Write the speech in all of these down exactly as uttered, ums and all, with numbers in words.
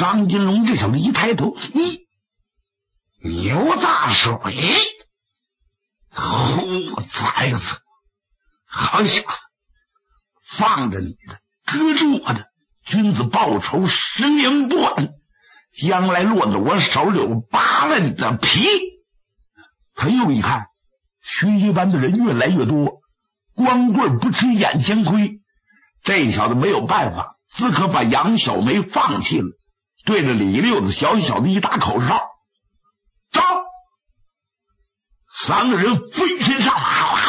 张金龙这小子一抬头，嗯，牛大水，嚯，崽子，好小子，放着你的，搁住我的，君子报仇，十年不晚，将来落在我手里，我扒了你的皮。他又一看，学习班的人越来越多，光棍不吃眼前亏，这小子没有办法，自可把杨小梅放弃了，对着李六子小小的一打口哨，招！三个人飞身上，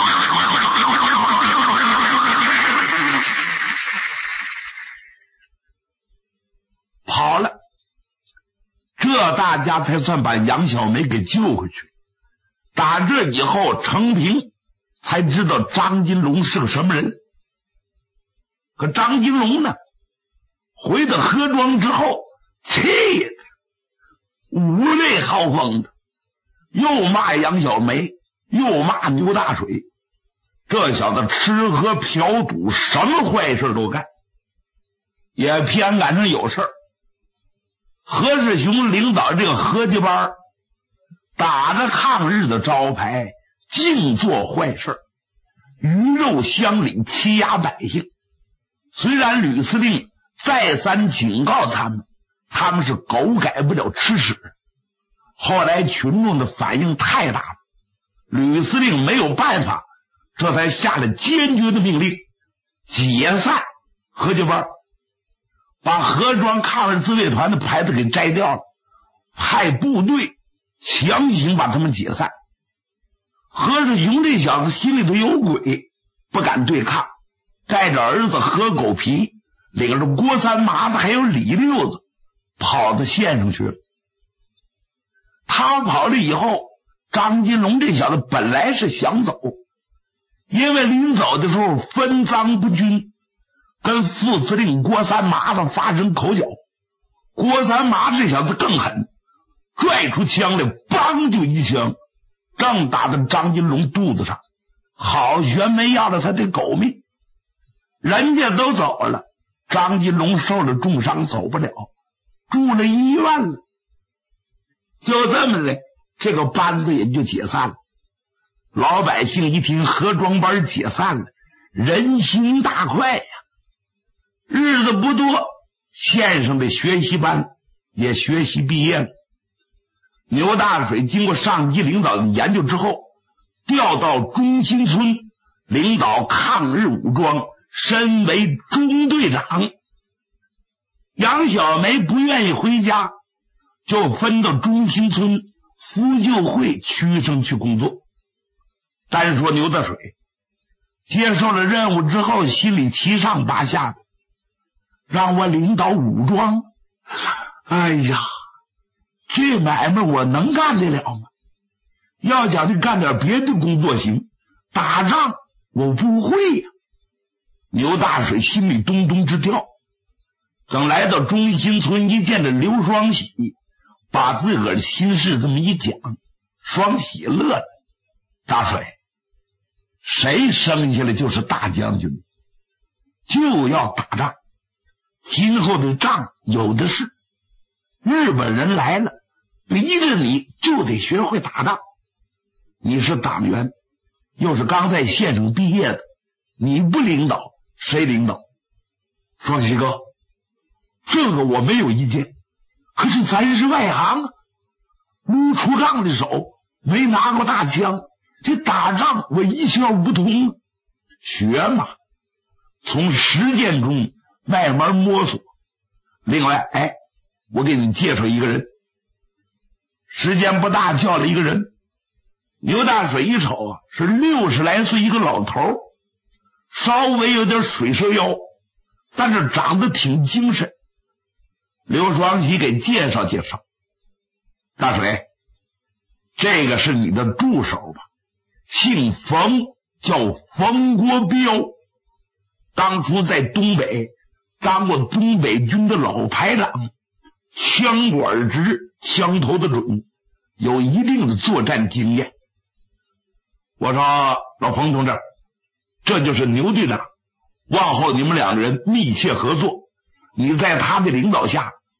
跑了。这大家才算把杨小梅给救回去。打这以后，程平才知道张金龙是个什么人。可张金龙呢，回到河庄之后，气的五泪豪风的，又骂杨小梅，又骂牛大水。这小子吃喝嫖赌，什么坏事都干，也偏赶上有事儿。何世雄领导这个合计班，打着抗日的招牌，净做坏事，鱼肉乡里，欺压百姓。虽然吕司令再三警告他们，他们是狗改不了吃屎。后来群众的反应太大了，吕司令没有办法，这才下了坚决的命令，解散合计班，把河庄抗日自卫团的牌子给摘掉了，派部队强行把他们解散。何世雄这小子心里头有鬼，不敢对抗，带着儿子何狗皮，领着郭三麻子还有李六子跑到县上去了。他跑了以后，张金龙这小子本来是想走，因为临走的时候分赃不均，跟副司令郭三麻子发生口角。郭三麻子这小子更狠，拽出枪来，梆就一枪，正打在张金龙肚子上，好悬没要了他的狗命。人家都走了，张金龙受了重伤，走不了，住了医院了。就这么的，这个班子也就解散了。老百姓一听河庄班解散了，人心大快呀。日子不多，县上的学习班也学习毕业了。牛大水经过上级领导的研究之后，调到中心村领导抗日武装，身为中队长。杨小梅不愿意回家，就分到中心村扶救会区上去工作。单说牛大水接受了任务之后，心里七上八下的，让我领导武装，哎呀，这买卖我能干得了吗？要讲的干点别的工作行，打仗我不会呀、啊。牛大水心里咚咚直跳。等来到中心村，一见着刘双喜，把自个儿的心事这么一讲，双喜乐了。大水，谁生下来就是大将军，就要打仗，今后的仗有的是。日本人来了，逼着你就得学会打仗。你是党员，又是刚在县城毕业的，你不领导谁领导？双喜哥，这个我没有意见，可是咱是外行啊，撸出杠的手，没拿过大枪，这打仗我一窍不通。学嘛，从实践中慢慢摸索。另外，哎，我给你介绍一个人。时间不大，叫了一个人。牛大水一瞅啊，是六十来岁一个老头，稍微有点水蛇腰，但是长得挺精神。刘双喜给介绍介绍。大水，这个是你的助手吧？姓冯，叫冯国彪，当初在东北当过东北军的老排长，枪管直，枪头的准，有一定的作战经验。我说老冯同志，这就是牛队长，往后你们两个人密切合作，你在他的领导下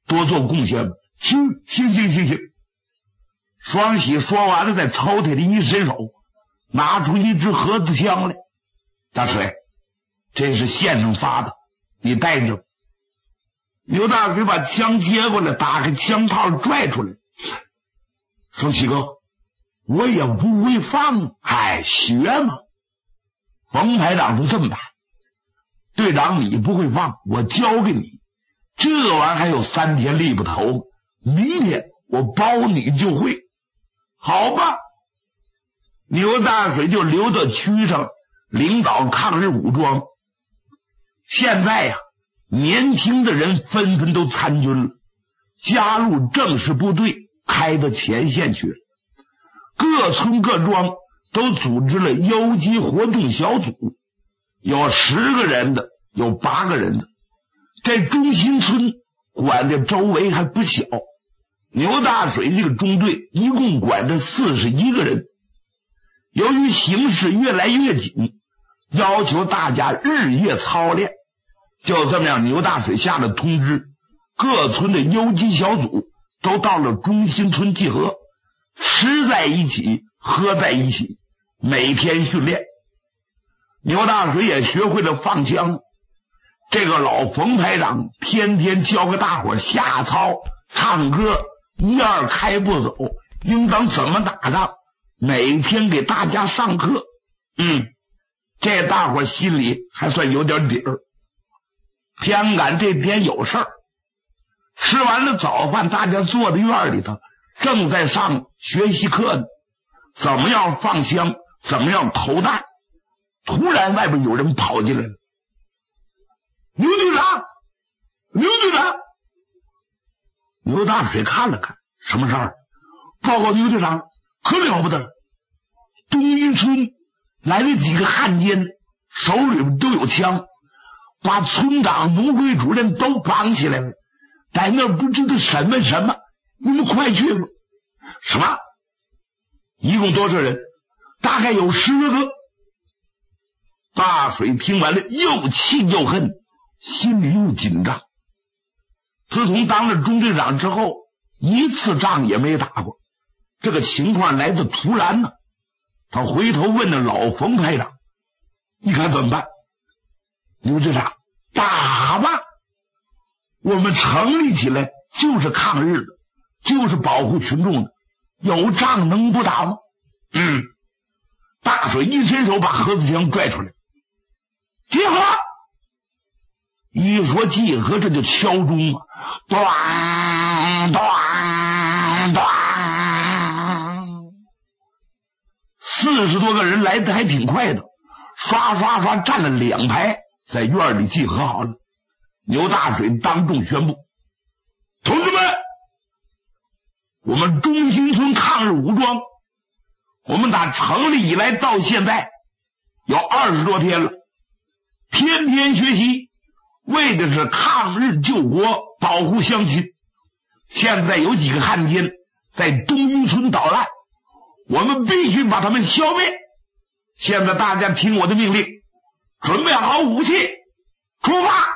多做贡献吧。行行行行行。双喜说完了，在抽屉里一伸手，拿出一支盒子枪来。大水，这是县上发的，你带着。刘大水把枪接过来，打开枪套拽出来。双喜哥，我也不会放，哎，学嘛。冯排长说这么办，队长你不会放，我教给你。这玩意儿还有三天力不头，明天我包你就会。好吧，牛大水就留到区上领导抗日武装。现在呀、啊，年轻的人纷纷都参军了，加入正式部队，开到前线去了。各村各庄都组织了游击活动小组，有十个人的，有八个人的。在中心村管的周围还不小，牛大水这个中队一共管着四十一个人。由于形势越来越紧，要求大家日夜操练，就这么样，牛大水下了通知，各村的游击小组都到了中心村集合，吃在一起，喝在一起，每天训练。牛大水也学会了放枪。这个老冯排长天天教给大伙下操、唱歌，一二开步走，应当怎么打仗，每天给大家上课。嗯，这大伙心里还算有点底儿。偏赶这天有事儿，吃完了早饭，大家坐在院里头，正在上学习课呢，怎么样放枪，怎么样投弹。突然外边有人跑进来了，牛队长，牛队长。牛大水看了看，什么事儿？报告牛队长，可了不得了，东云村来了几个汉奸，手里都有枪，把村长、农会主任都绑起来了，在那不知道审问什么，你们快去吧。什么？一共多少人？大概有十个。大水听完了，又气又恨，心里又紧张。自从当了中队长之后，一次仗也没打过，这个情况来得突然呢。他回头问了老冯排长，你看怎么办？牛队长，打吧，我们成立起来就是抗日的，就是保护群众的，有仗能不打吗？嗯。大水一伸手把盒子枪拽出来，集合。一说集合，这就敲钟啊，咚咚咚。四十多个人来的还挺快的，刷刷刷站了两排，在院里集合好了。牛大水当众宣布，同志们，我们中心村抗日武装，我们打成立以来到现在有二十多天了，天天学习，为的是抗日救国，保护乡亲。现在有几个汉奸在东云村捣乱，我们必须把他们消灭。现在大家听我的命令，准备好武器，出发。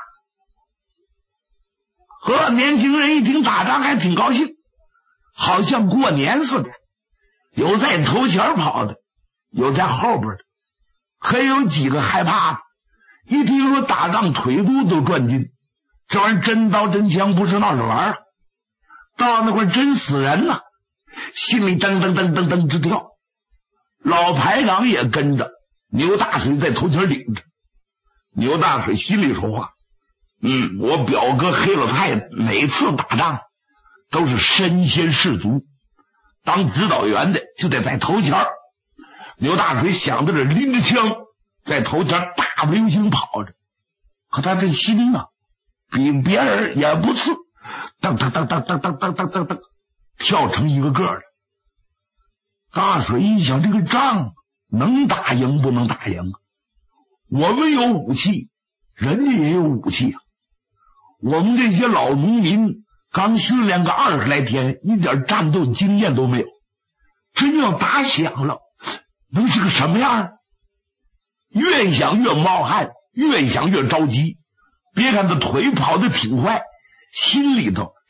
和年轻人一听打仗还挺高兴，好像过年似的，有在头前跑的，有在后边的，可有几个害怕的，一听说打仗腿肚都转筋，这玩意儿真刀真枪不是闹着玩儿，到那块真死人呐，心里噔噔噔噔噔直跳。老排长也跟着，牛大水在头前领着。牛大水心里说话，嗯，我表哥黑老太每次打仗都是身先士卒，当指导员的就得在头前。牛大水想到这拎着枪在头前大步流星跑着，可他这心啊比别人也不次，噔噔噔噔噔噔噔噔噔噔跳成一个个的。大水一想，这个仗能打赢不能打赢？我们有武器，人家也有武器啊。我们这些老农民刚训练个二十来天，一点战斗经验都没有，真要打响了，能是个什么样？越想越冒汗，越想越着急。别看他腿跑得挺快，心里头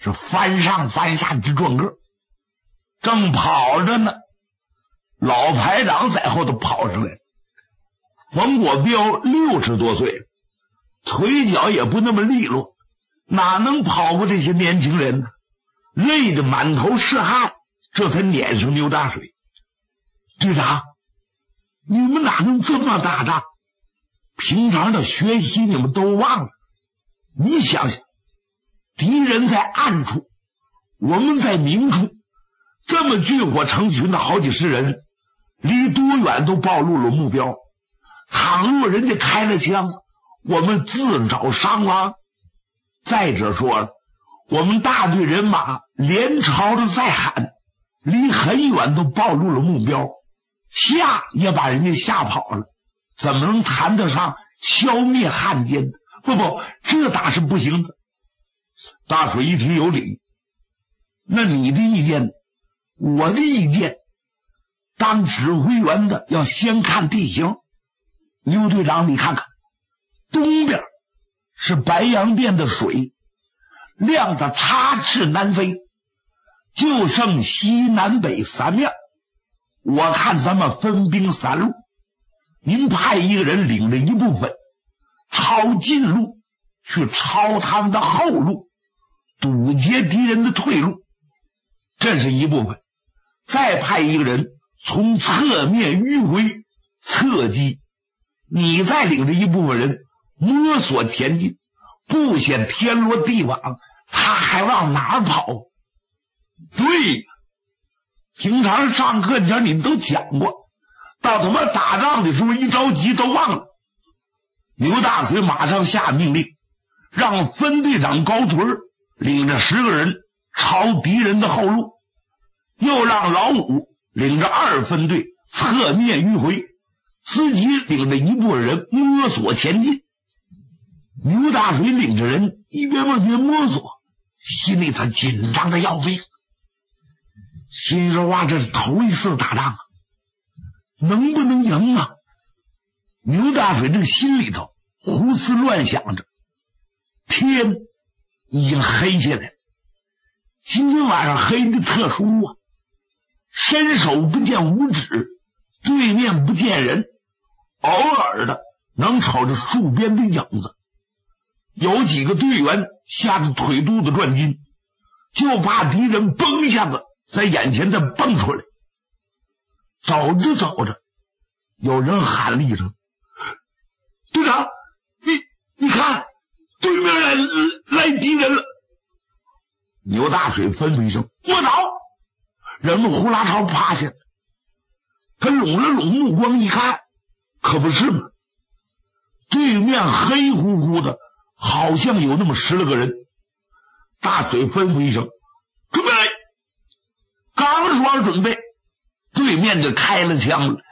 是翻上翻下直转个，正跑着呢，老排长在后头跑上来。冯国彪六十多岁，腿脚也不那么利落，哪能跑过这些年轻人呢？累得满头是汗，这才撵上牛大水。队长，你们哪能这么大仗？平常的学习你们都忘了。你想想，敌人在暗处，我们在明处，这么聚火成群的好几十人，离多远都暴露了目标。倘若人家开了枪，我们自找伤亡。再者说了，我们大队人马连朝着再喊，离很远都暴露了目标，吓也把人家吓跑了，怎么能谈得上消灭汉奸？不不，这打是不行的。大水一听有理，那你的意见，我的意见，当指挥员的要先看地形。牛队长，你看看，东边是白洋淀的水，亮着插翅难飞，就剩西南北三面。我看咱们分兵三路，您派一个人领着一部分抄近路，去抄他们的后路，堵截敌人的退路，这是一部分。再派一个人从侧面迂回侧击，你再领着一部分人摸索前进，不显天罗地网，他还往哪儿跑？对呀，平常上课前你们都讲过，到他妈打仗的时候一着急都忘了。牛大水马上下命令，让分队长高屯领着十个人抄敌人的后路，又让老五领着二分队侧面迂回，自己领着一部分人摸索前进。牛大水领着人一边往前摸索，心里他紧张的要命，心说哇，这是头一次打仗啊，能不能赢啊？牛大水这个心里头胡思乱想着，天已经黑下来了，今天晚上黑的特殊啊，伸手不见五指，对面不见人，偶尔的能瞅着树边的影子。有几个队员吓得腿肚子转筋，就怕敌人嘣一下子在眼前再蹦出来。走着走着，有人喊了一声：“队长，你你看，对面来来敌人了！”牛大水吩咐一声：“我走！”人们呼啦朝趴下，他拢了拢目光一看，可不是嘛，对面黑乎乎的，好像有那么十来个人。大水吩咐一声：“准备！”刚说准备，对面就开了枪了。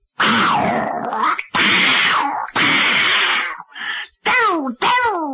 豆豆，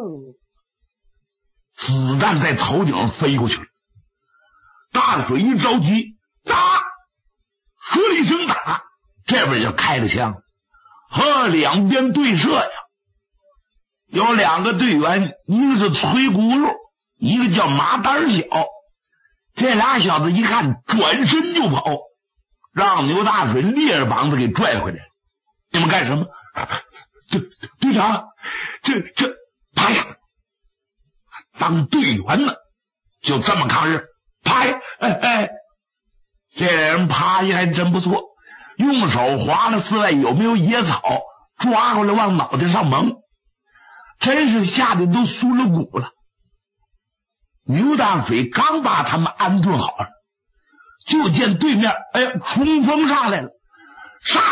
子弹在头顶上飞过去了。大水一着急，打！说了一声打，这边就开了枪，和两边对射呀。有两个队员，一个是崔轱辘，一个叫马胆小。这俩小子一看，转身就跑，让牛大水咧着膀子给拽回来了。你们干什么？队队长，这这趴下！当队员呢，就这么抗日，趴下！哎哎，这人趴下还真不错，用手划了四外有没有野草，抓过来往脑袋上蒙，真是吓得都酥了骨了。牛大水刚把他们安顿好了，就见对面哎冲锋上来了，杀！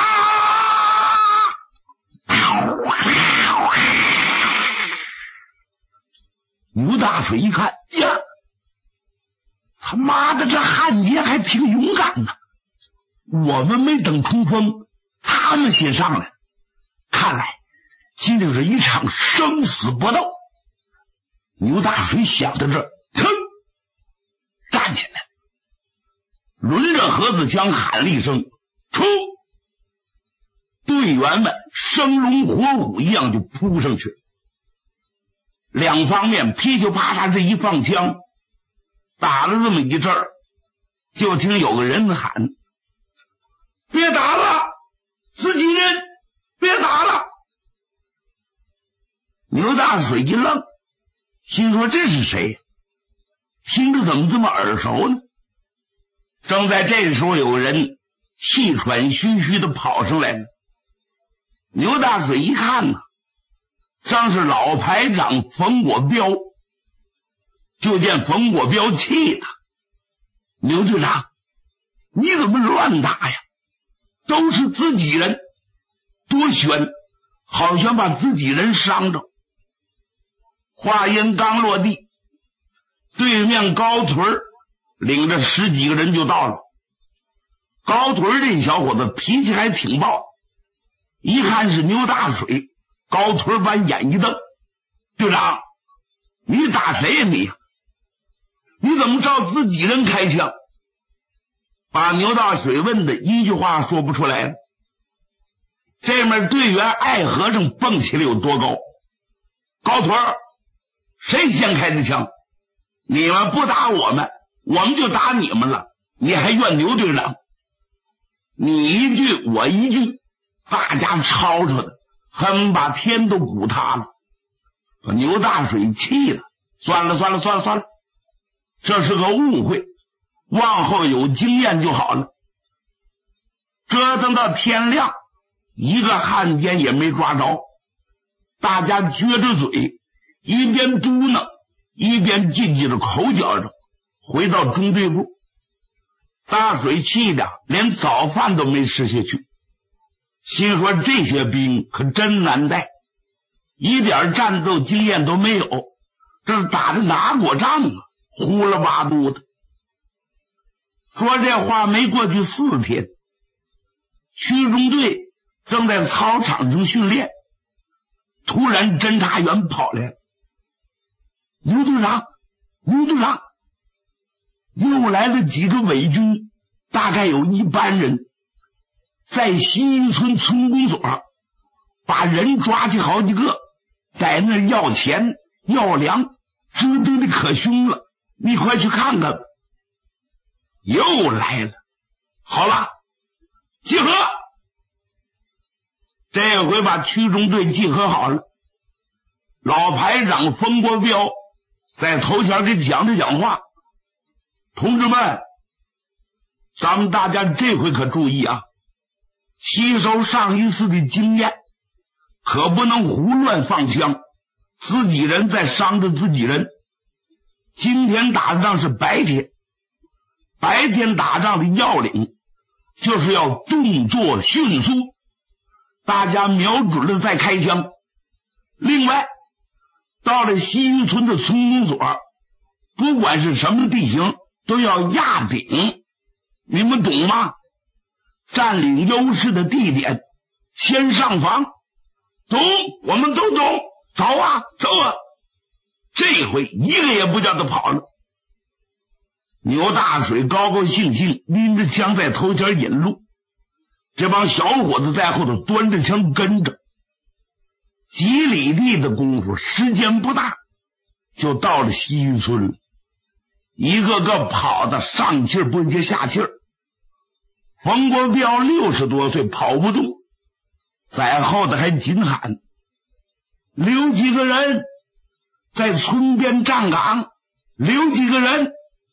牛大水一看呀，他妈的，这汉奸还挺勇敢呢！我们没等冲锋，他们先上来，看来今日是一场生死搏斗。牛大水想到这，噌，站起来，抡着盒子枪喊了一声：“冲！”队员们生龙活虎一样就扑上去了。两方面噼里啪啦这一放枪， 打了这么一阵儿，就听有个人喊：别打了，自己人，别打了。牛大水一愣，心说这是谁？听着怎么这么耳熟呢？正在这时候，有个人气喘吁吁的跑上来了。牛大水一看呢，正是老排长冯国彪。就见冯国彪气他：牛队长，你怎么乱打呀？都是自己人，多悬，好像把自己人伤着。话音刚落地，对面高屯领着十几个人就到了。高屯这小伙子脾气还挺暴，一看是牛大水，高屯把眼一瞪：队长，你打谁呀你？你怎么照自己人开枪？把牛大水问的一句话说不出来了。这面队员爱和尚蹦起来有多高？高屯，谁先开的枪？你们不打我们，我们就打你们了，你还怨牛队长？你一句我一句，大家吵吵的，恨把天都鼓塌了。把牛大水气了，算了算了算了算了，这是个误会，往后有经验就好了。折腾到天亮，一个汉奸也没抓着，大家撅着嘴，一边嘟囔一边叽叽着口角着，回到中队部。大水气的连早饭都没吃下去，心说这些兵可真难带，一点战斗经验都没有，这是打的哪国仗啊？呼了巴嘟的。说这话没过去四天，区中队正在操场上训练，突然侦察员跑来了：牛队长，牛队长！又来了几个伪军，大概有一班人，在西营村村公所把人抓起好几个，在那要钱要粮，折腾的可凶了，你快去看看吧。又来了，好了，集合。这回把区中队集合好了，老排长冯国彪在头前给讲着讲话：同志们，咱们大家这回可注意啊，吸收上一次的经验，可不能胡乱放枪，自己人在伤着自己人。今天打仗是白天，白天打仗的要领就是要动作迅速，大家瞄准了再开枪。另外，到了西营村的村公所，不管是什么地形都要压顶，你们懂吗？占领优势的地点，先上防。懂，我们都懂。走啊，走啊！这回一个也不叫他跑了。牛大水高高兴兴拎着枪在头前引路，这帮小伙子在后头端着枪跟着。几里地的功夫，时间不大，就到了西营村了。一个个跑得上气不接下气儿。冯国彪六十多岁跑不动，在后头还紧喊：留几个人在村边站岗，留几个人。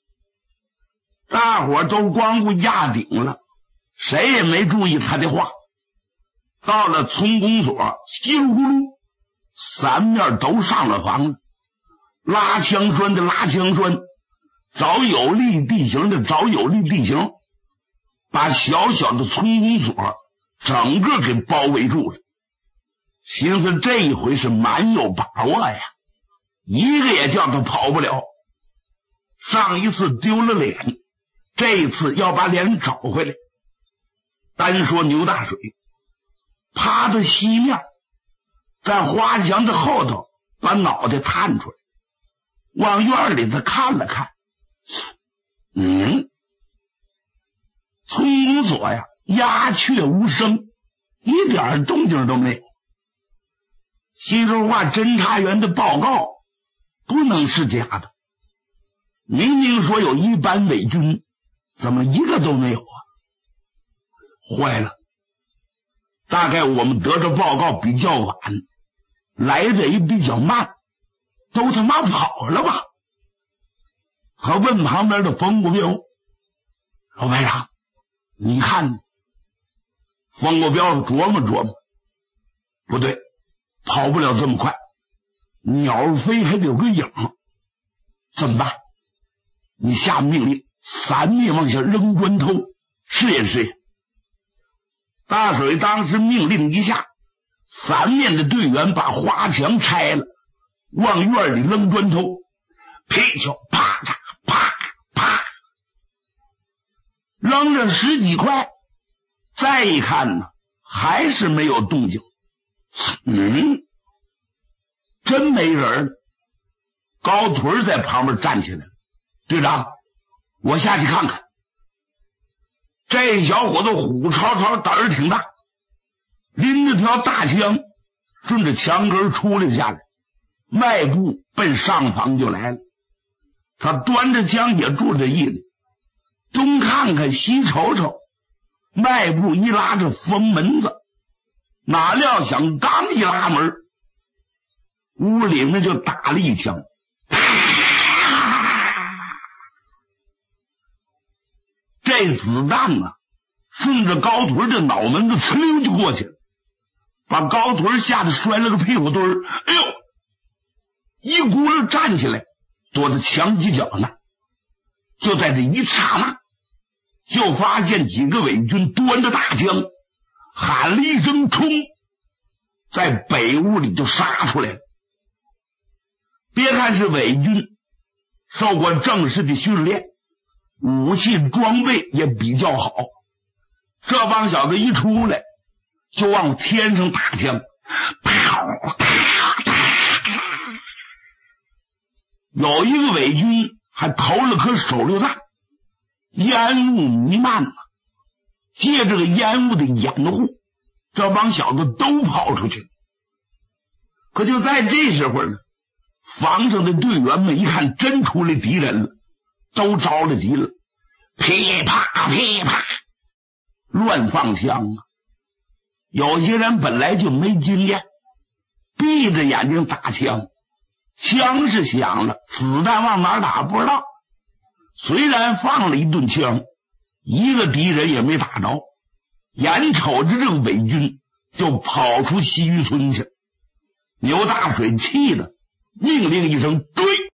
大伙都光顾压顶了，谁也没注意他的话。到了村公所，稀里呼噜，三面都上了房了，拉枪栓的拉枪栓，找有利地形的找有利地形，把小小的村公所整个给包围住了。寻思这一回是蛮有把握呀，一个也叫他跑不了。上一次丢了脸，这一次要把脸找回来。单说牛大水趴到西面，在花墙的后头把脑袋探出来，往院里头看了看。嗯，村公所呀，鸦雀无声，一点动静都没有。西周话侦查员的报告不能是假的， 明明说有一班伪军，怎么一个都没有啊？坏了，大概我们得着报告比较晚，来的也比较慢，都他妈跑了吧？他问旁边的冯国彪：“老排长，你看？”冯国彪琢磨琢磨，不对，跑不了这么快，鸟飞还得有个影，怎么办？你下命令，三面往下扔砖头，试验试验。大水当时命令一下，三面的队员把花墙拆了，往院里扔砖头，噼咻啪嚓啪啪，扔了十几块。再一看呢，还是没有动静。嗯，真没人了。高腿在旁边站起来了：“队长，我下去看看。”这小伙子虎超超，胆儿挺大，拎着条大枪，顺着墙根出来下来，迈步奔上房就来了。他端着枪也住着意思，东看看西瞅瞅，迈步一拉着封门子，哪料想刚一拉门，屋里面就打了一枪，这子弹啊，顺着高腿的脑门子呲溜就过去了，把高腿吓得摔了个屁股墩儿。哎呦，一咕噜站起来，躲在墙犄角呢。就在这一刹那，就发现几个伪军端着大枪，喊了一声冲，在北屋里就杀出来了。别看是伪军，受过正式的训练，武器装备也比较好，这帮小子一出来就往天上打枪，有一个伪军还投了颗手榴弹，烟雾弥漫了，借这个烟雾的掩护，这帮小子都跑出去。可就在这时候呢，房上的队员们一看真出来敌人了，都着了急了，噼啪噼啪乱放枪啊！有些人本来就没经验，闭着眼睛打枪，枪是响了，子弹往哪打不知道。虽然放了一顿枪，一个敌人也没打着，眼瞅着这个伪军就跑出西渔村去。牛大水气的命令一声：“追！”